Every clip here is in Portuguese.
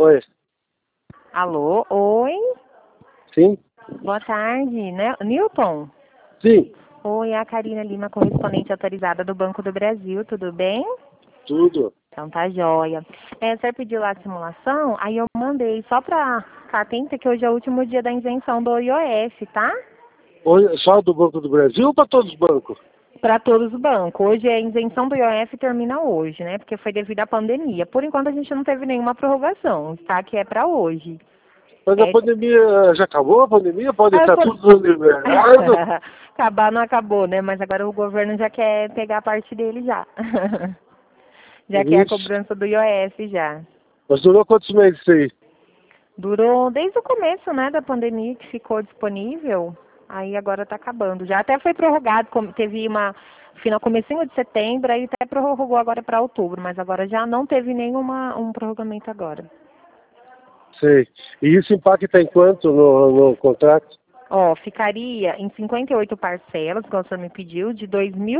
Oi. Alô? Oi? Sim? Boa tarde, né? Newton? Sim. Oi, é a Karina Lima, correspondente autorizada do Banco do Brasil, tudo bem? Tudo. Então tá jóia. O senhor pediu lá a simulação, aí eu mandei só pra ficar atenta que hoje é o último dia da isenção do IOF, tá? Hoje, só do Banco do Brasil ou para todos os bancos? Para todos os bancos. Hoje a isenção do IOF termina hoje, né? Porque foi devido à pandemia. Por enquanto a gente não teve nenhuma prorrogação, tá? Que é para hoje. Mas a É, pandemia já acabou? A pandemia pode Ah, eu estar tô- tudo liberado? Acabar não acabou, né? Mas agora o governo já quer pegar a parte dele já. Já quer a Vixe. cobrança do IOF já. Mas durou quantos meses isso aí? Durou desde o começo, né, da pandemia que ficou disponível. Aí agora tá acabando. Já até foi prorrogado, teve uma final comecinho de setembro, aí até prorrogou agora para outubro, mas agora já não teve um prorrogamento agora. Sei. E isso impacta em quanto no contrato? Ó, ficaria em 58 parcelas, como o senhor me pediu, de R$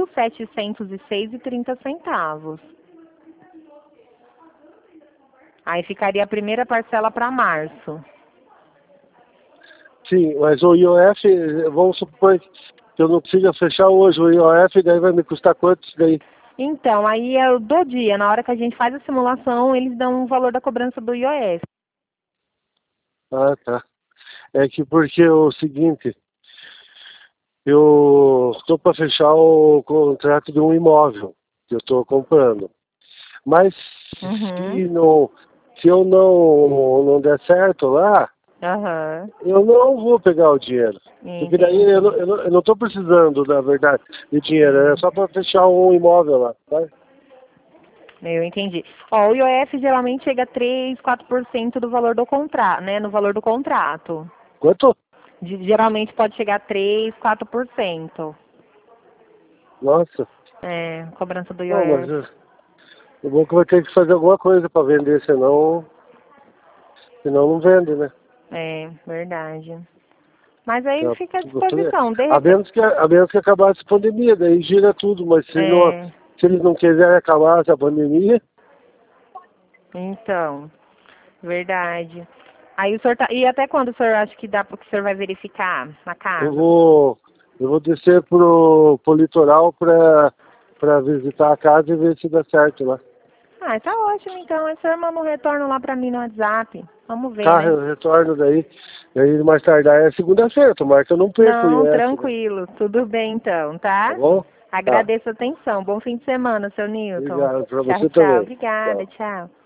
2.706,30. Aí ficaria a primeira parcela para março. Sim, mas o IOF, vamos supor que eu não consiga fechar hoje o IOF, daí vai me custar quanto isso daí? Então, aí é do dia, na hora que a gente faz a simulação, eles dão o valor da cobrança do IOF. Ah, tá. É que porque é o seguinte, eu estou para fechar o contrato de um imóvel que eu estou comprando. Mas Uhum. se eu não der certo lá, Aham. eu não vou pegar o dinheiro. Porque daí Entendi. eu não estou precisando, na verdade, de dinheiro. É Sim. só para fechar um imóvel lá, tá? Eu entendi. Ó, o IOF geralmente chega a 3, 4% do valor do contrato, né? No valor do contrato. Quanto? Geralmente pode chegar a 3, 4%. Nossa. É, cobrança do Não, mas IOF. o banco vai ter que fazer alguma coisa para vender, senão não vende, né? É, verdade. Mas aí Tá, fica à disposição. De a repente. menos que acabasse a pandemia, daí gira tudo, mas É, se eles não quiserem acabar essa pandemia, então, verdade. Aí o senhor tá. E até quando o senhor acha que dá, porque o senhor vai verificar na eu casa? vou, eu vou descer pro litoral para visitar a casa e ver se dá certo lá. Ah, tá ótimo então. Aí o senhor manda um retorno lá pra mim no WhatsApp. Vamos ver, Tá, né? eu retorno daí mais tardar é segunda-feira, tomara que eu não perca o Não, IF, né? tranquilo. Tudo bem então, Tá tá? bom? Tá, Agradeço a atenção. Bom fim de semana, seu Newton. obrigado pra Tchau, você tchau. também. Obrigada, Tchau. tchau.